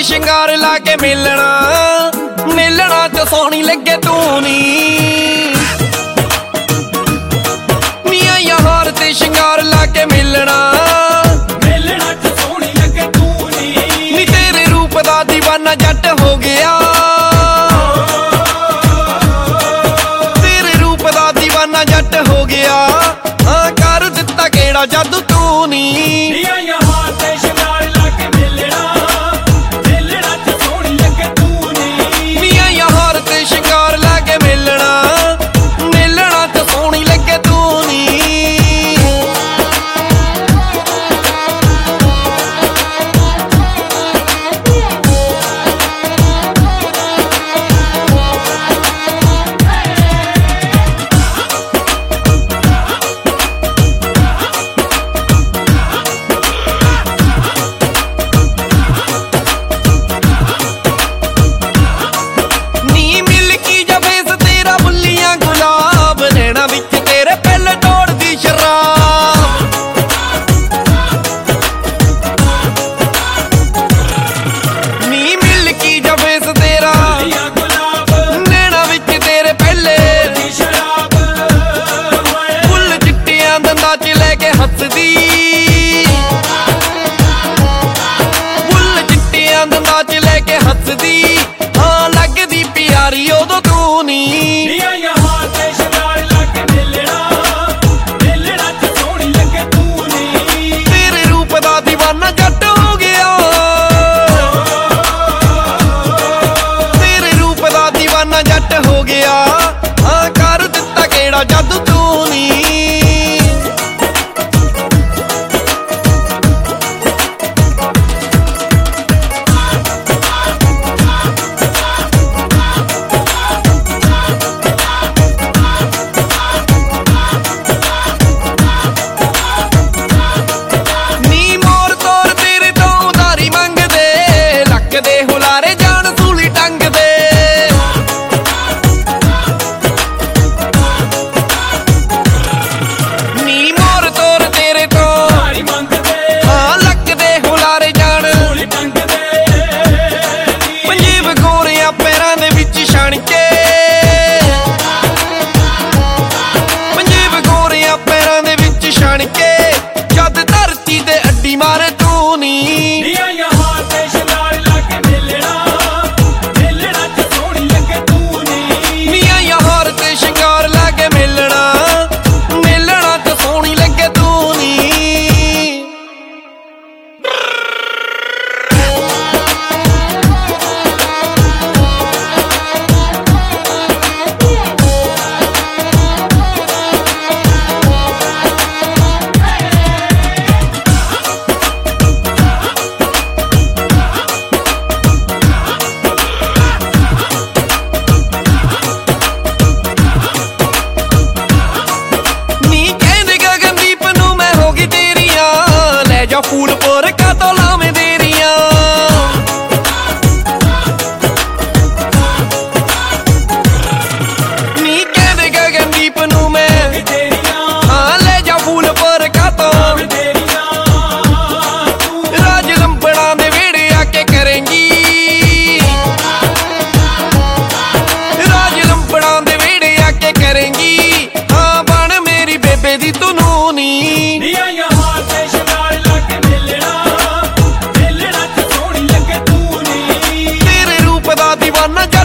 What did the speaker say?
ਤੇ ਸ਼ਿੰਗਾਰ ਲਾ ਕੇ ਮਿਲਣਾ, ਮਿਲਣਾ ਚ ਸੋਹਣੀ ਲੱਗੇ ਤੂੰ ਨੀ। ਨੀਆਂ ਯਾਰ ਤੇ ਸ਼ਿੰਗਾਰ ਲਾ ਕੇ ਮਿਲਣਾ, ਮਿਲਣਾ ਚ ਸੋਹਣੀ ਲੱਗੇ ਤੂੰ ਨੀ। ਨੀ ਤੇਰੇ ਰੂਪ ਦਾ ਦੀਵਾਨਾ ਜੱਟ ਹੋ ਗਿਆ, ਤੇਰੇ ਰੂਪ ਦਾ ਦੀਵਾਨਾ ਜੱਟ ਹੋ ਗਿਆ। ਹਾਂ ਕਰ ਦਿੱਤਾ ਕਿਹੜਾ ਜਾਦੂ ਤੂੰ ਨੀ। ਨੀਆਂ ਯਾਰ ਤੇ ਸ਼ਿੰਗਾਰ ਲਾ ਕੇ ਮਿਲਣਾ, ਮਿਲਣਾ ਚ ਸੋਹਣੀ ਲੱਗੇ ਤੂੰ ਨੀ। ਨੀਆਂ ਯਾਰ ਤੇ ਸ਼ਿੰਗਾਰ ਲਾ ਕੇ ਮਿਲਣਾ, ਮਿਲਣਾ ਚ ਸੋਹਣੀ ਲੱਗੇ ਤੂੰ ਨੀ। ਹੱਸਦੀ ਹਾਂ ਲੱਗਦੀ ਪਿਆਰੀ ਉਦੋਂ ਤੂੰ ਨੀ। ਨੀਆਂ ਯਾਰ ਤੇ ਸ਼ਿੰਗਾਰ ਲਾ ਕੇ ਮਿਲਣਾ, ਮਿਲਣਾ ਚ ਸੋਹਣੀ ਲੱਗੇ ਤੂੰ ਨੀ। ਤੇਰੇ ਰੂਪ ਦਾ ਦੀਵਾਨਾ ਜੱਟ ਹੋ ਗਿਆ, ਤੇਰੇ ਰੂਪ ਦਾ ਦੀਵਾਨਾ ਜੱਟ ਹੋ ਗਿਆ। ਹਾਂ ਕਰ ਦਿੱਤਾ ਕਿਹੜਾ ਜਾਦੂ ਤੂੰ ਨੀ। ਜਦ ਧਰਤੀ ਤੇ ਅੱਡੀ ਮਾਰੇ ਤੂੰ ਨੀ। ਨੀਆਂ ਯਾਰ ਤੇ ਸ਼ਿੰਗਾਰ ਲਾ ਕੇ ਮਿਲਣਾ, ਮਿਲਣਾ ਚ ਸੋਹਣੀ ਲੱਗੇ ਤੂੰ ਨੀ। ਨੀਆਂ ਯਾਰ ਤੇ ਸ਼ਿੰਗਾਰ ਲਾ ਕੇ ਮਿਲਣਾ, ਮਿਲਣਾ ਚ ਸੋਹਣੀ ਲੱਗੇ ਤੂੰ ਨੀ। ਜਾ ਫੂਲਪੁਰ ਕਾਤੋਂ ਲਾਵੇਂ ਦੇਰੀਆਂ, ਨੀ ਕਹਿੰਦੇ ਗਗਨਦੀਪ ਨੂੰ ਮੈਂ ਹਾਂ ਲੈ ਜਾ ਫੂਲਪੁਰ ਕਾਤੋਂ। ਰਾਜ ਲੰਬੜਾਂ ਦੇ ਵਿਹੜੇ ਆ ਕੇ ਕਰੇਂਗੀ, ਰਾਜ ਲੰਬੜਾਂ ਦੇ ਵਿਹੜੇ ਆ ਕੇ ਕਰੇਂਗੀ। ਹਾਂ ਬਣ ਮੇਰੀ ਬੇਬੇ ਦੀ ਤੂੰ ਨੂੰ ਨੀ। ਨੀਆਂ ਯਾਰ ਤੇ ਸ਼ਿੰਗਾਰ ਲਾ ਕੇ ਮਿਲਣਾ, ਮਿਲਣਾ ਚ ਸੋਹਣੀ ਲੱਗੇ ਤੂੰ ਨੀ। ਤੇਰੇ ਰੂਪ ਦਾ ਦੀਵਾਨਾ